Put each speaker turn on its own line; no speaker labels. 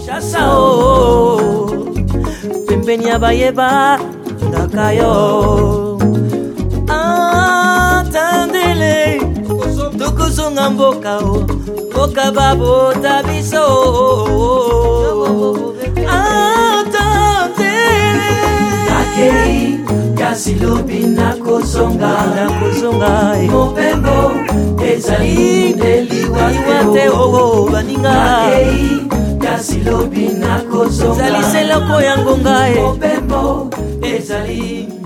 Kinshasa o pembeni ya bayeba ndakayo atandele tukuzunga mboka o mboka babo tabiso atandele akei kasilobi nakozonga mopembo ezali ndeliwate o baninga akei kasilobi nakozonga ezali seloko ya ngonga
mopembo ezali